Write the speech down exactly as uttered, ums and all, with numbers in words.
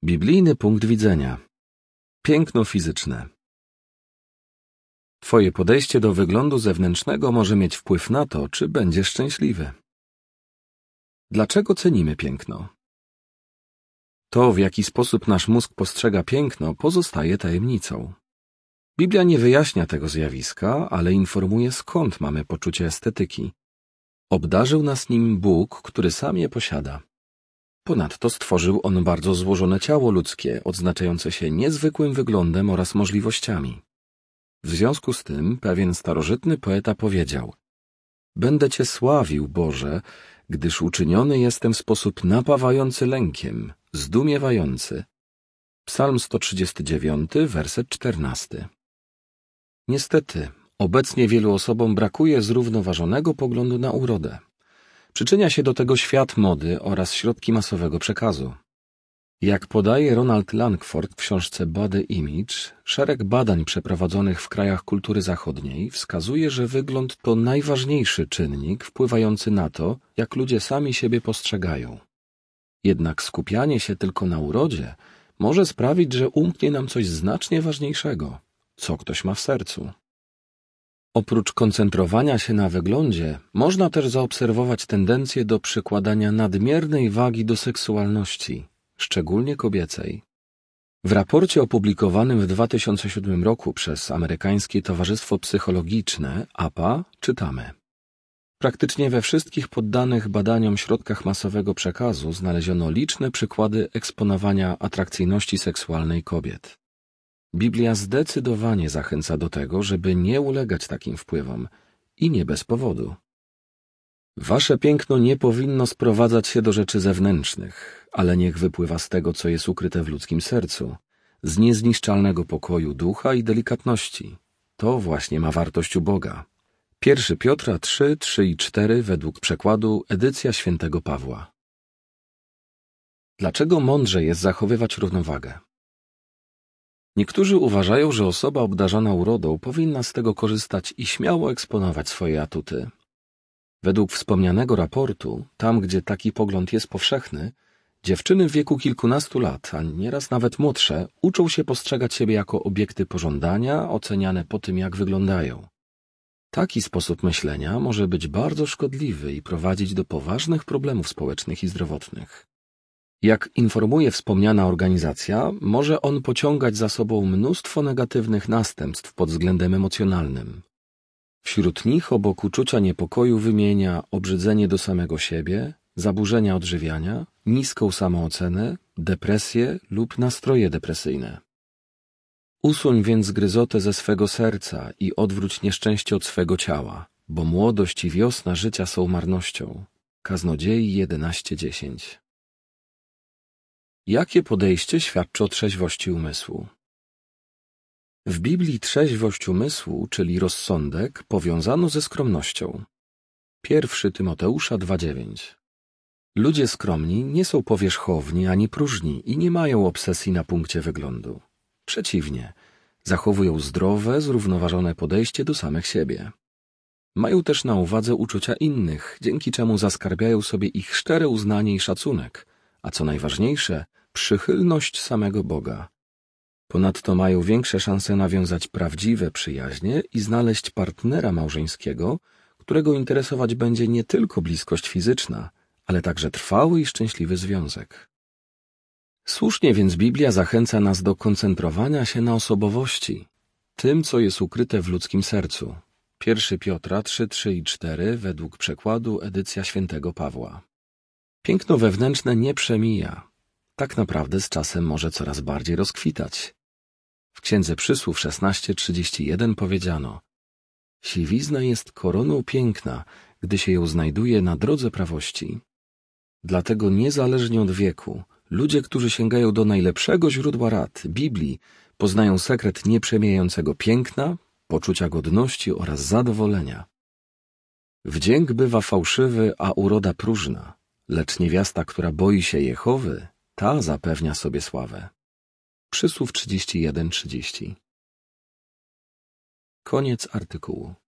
Biblijny punkt widzenia. Piękno fizyczne. Twoje podejście do wyglądu zewnętrznego może mieć wpływ na to, czy będziesz szczęśliwy. Dlaczego cenimy piękno? To, w jaki sposób nasz mózg postrzega piękno, pozostaje tajemnicą. Biblia nie wyjaśnia tego zjawiska, ale informuje, skąd mamy poczucie estetyki. Obdarzył nas nim Bóg, który sam je posiada. Ponadto stworzył on bardzo złożone ciało ludzkie, odznaczające się niezwykłym wyglądem oraz możliwościami. W związku z tym pewien starożytny poeta powiedział: „Będę Cię sławił, Boże, gdyż uczyniony jestem w sposób napawający lękiem, zdumiewający”. Psalm sto trzydziesty dziewiąty, werset czternasty. Niestety, obecnie wielu osobom brakuje zrównoważonego poglądu na urodę. Przyczynia się do tego świat mody oraz środki masowego przekazu. Jak podaje Ronald Langford w książce Body Image, szereg badań przeprowadzonych w krajach kultury zachodniej wskazuje, że wygląd to najważniejszy czynnik wpływający na to, jak ludzie sami siebie postrzegają. Jednak skupianie się tylko na urodzie może sprawić, że umknie nam coś znacznie ważniejszego, co ktoś ma w sercu. Oprócz koncentrowania się na wyglądzie, można też zaobserwować tendencję do przykładania nadmiernej wagi do seksualności, szczególnie kobiecej. W raporcie opublikowanym w dwa tysiące siódmym roku przez Amerykańskie Towarzystwo Psychologiczne A P A czytamy: praktycznie we wszystkich poddanych badaniom środkach masowego przekazu znaleziono liczne przykłady eksponowania atrakcyjności seksualnej kobiet. Biblia zdecydowanie zachęca do tego, żeby nie ulegać takim wpływom i nie bez powodu. Wasze piękno nie powinno sprowadzać się do rzeczy zewnętrznych, ale niech wypływa z tego, co jest ukryte w ludzkim sercu, z niezniszczalnego pokoju ducha i delikatności. To właśnie ma wartość u Boga. Pierwszy Piotra trzy, trzy i cztery według przekładu edycja świętego Pawła. Dlaczego mądrze jest zachowywać równowagę? Niektórzy uważają, że osoba obdarzona urodą powinna z tego korzystać i śmiało eksponować swoje atuty. Według wspomnianego raportu, tam gdzie taki pogląd jest powszechny, dziewczyny w wieku kilkunastu lat, a nieraz nawet młodsze, uczą się postrzegać siebie jako obiekty pożądania, oceniane po tym, jak wyglądają. Taki sposób myślenia może być bardzo szkodliwy i prowadzić do poważnych problemów społecznych i zdrowotnych. Jak informuje wspomniana organizacja, może on pociągać za sobą mnóstwo negatywnych następstw pod względem emocjonalnym. Wśród nich obok uczucia niepokoju wymienia obrzydzenie do samego siebie, zaburzenia odżywiania, niską samoocenę, depresję lub nastroje depresyjne. Usuń więc gryzotę ze swego serca i odwróć nieszczęście od swego ciała, bo młodość i wiosna życia są marnością. Kaznodziei jedenaście dziesięć. Jakie podejście świadczy o trzeźwości umysłu? W Biblii trzeźwość umysłu, czyli rozsądek, powiązano ze skromnością. Pierwszy Tymoteusza dwa dziewięć. Ludzie skromni nie są powierzchowni ani próżni i nie mają obsesji na punkcie wyglądu. Przeciwnie, zachowują zdrowe, zrównoważone podejście do samych siebie. Mają też na uwadze uczucia innych, dzięki czemu zaskarbiają sobie ich szczere uznanie i szacunek, a co najważniejsze, przychylność samego Boga. Ponadto mają większe szanse nawiązać prawdziwe przyjaźnie i znaleźć partnera małżeńskiego, którego interesować będzie nie tylko bliskość fizyczna, ale także trwały i szczęśliwy związek. Słusznie więc Biblia zachęca nas do koncentrowania się na osobowości, tym, co jest ukryte w ludzkim sercu. Pierwszy Piotra trzy, trzy i cztery według przekładu edycja świętego Pawła. Piękno wewnętrzne nie przemija. Tak naprawdę z czasem może coraz bardziej rozkwitać. W Księdze Przysłów szesnaście trzydzieści jeden powiedziano: siwizna jest koroną piękna, gdy się ją znajduje na drodze prawości. Dlatego niezależnie od wieku, ludzie, którzy sięgają do najlepszego źródła rad, Biblii, poznają sekret nieprzemijającego piękna, poczucia godności oraz zadowolenia. Wdzięk bywa fałszywy, a uroda próżna, lecz niewiasta, która boi się Jehowy, ta zapewnia sobie sławę. Przysłów trzydzieści jeden trzydzieści. Koniec artykułu.